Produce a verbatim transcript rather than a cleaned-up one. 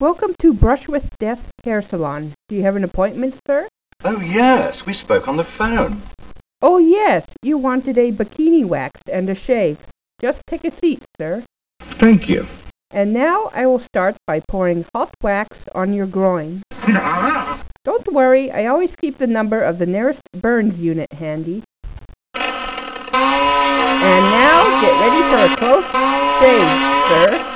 Welcome to Brush with Death Hair Salon. Do you have an appointment, sir? Oh, yes. We spoke on the phone. Oh, yes. You wanted a bikini wax and a shave. Just take a seat, sir. Thank you. And now I will start by pouring hot wax on your groin. Don't worry, I always keep the number of the nearest burns unit handy. And now get ready for a close shave, sir.